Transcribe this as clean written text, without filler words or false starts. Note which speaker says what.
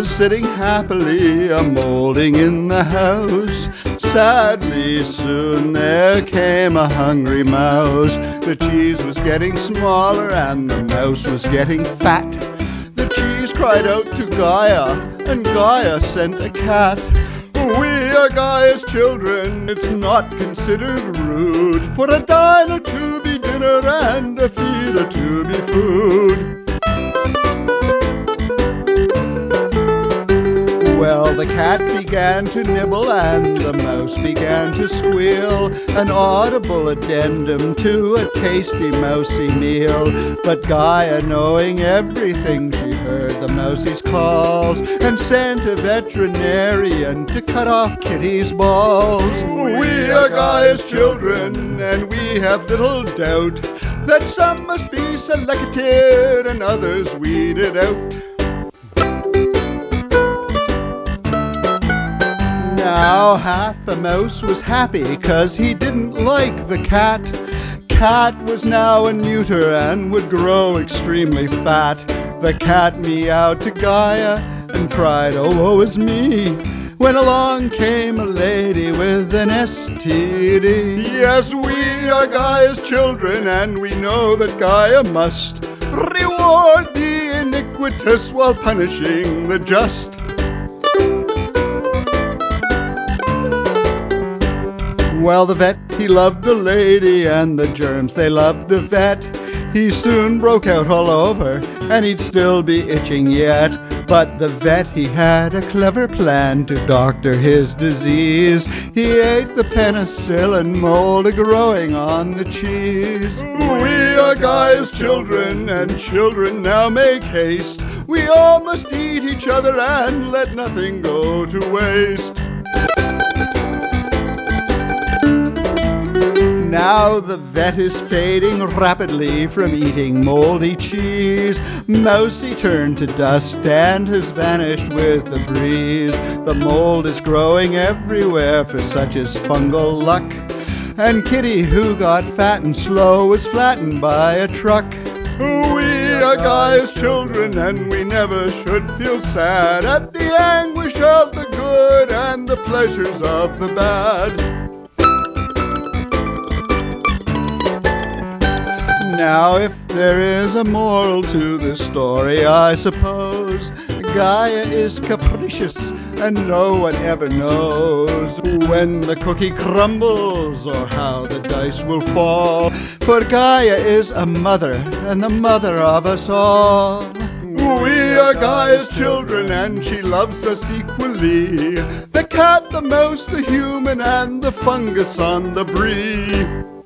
Speaker 1: sitting happily a-moulding in the house. Sadly soon there came a hungry mouse. The cheese was getting smaller and the mouse was getting fat. The cheese cried out to Gaia, and Gaia sent a cat. We are Gaia's children, it's not considered rude for a diner to be dinner and a feeder to be food. Well, the cat began to nibble and the mouse began to squeal, an audible addendum to a tasty mousy meal. But Gaia, knowing everything, she heard the mousie's calls and sent a veterinarian to cut off Kitty's balls. We are Gaia's children, and we have little doubt that some must be selected and others weeded out. Now half the mouse was happy 'cause he didn't like the cat. Cat was now a neuter and would grow extremely fat. The cat meowed to Gaia and cried, "Oh, woe is me," when along came a lady with an STD. Yes, we are Gaia's children, and we know that Gaia must reward the iniquitous while punishing the just. Well, the vet, he loved the lady, and the germs, they loved the vet. He soon broke out all over, and he'd still be itching yet. But the vet, he had a clever plan to doctor his disease. He ate the penicillin mold growing on the cheese. We are Gaia's children, and children now make haste. We all must eat each other and let nothing go to waste. Now the vet is fading rapidly from eating moldy cheese. Mousy turned to dust and has vanished with the breeze. The mold is growing everywhere, for such is fungal luck. And Kitty, who got fat and slow, was flattened by a truck. We are Gaia's children, and we never should feel sad at the anguish of the good and the pleasures of the bad. Now, if there is a moral to this story, I suppose Gaia is capricious, and no one ever knows when the cookie crumbles or how the dice will fall. For Gaia is a mother, and the mother of us all. We are Gaia's children, and she loves us equally. The cat, the mouse, the human, and the fungus on the brie.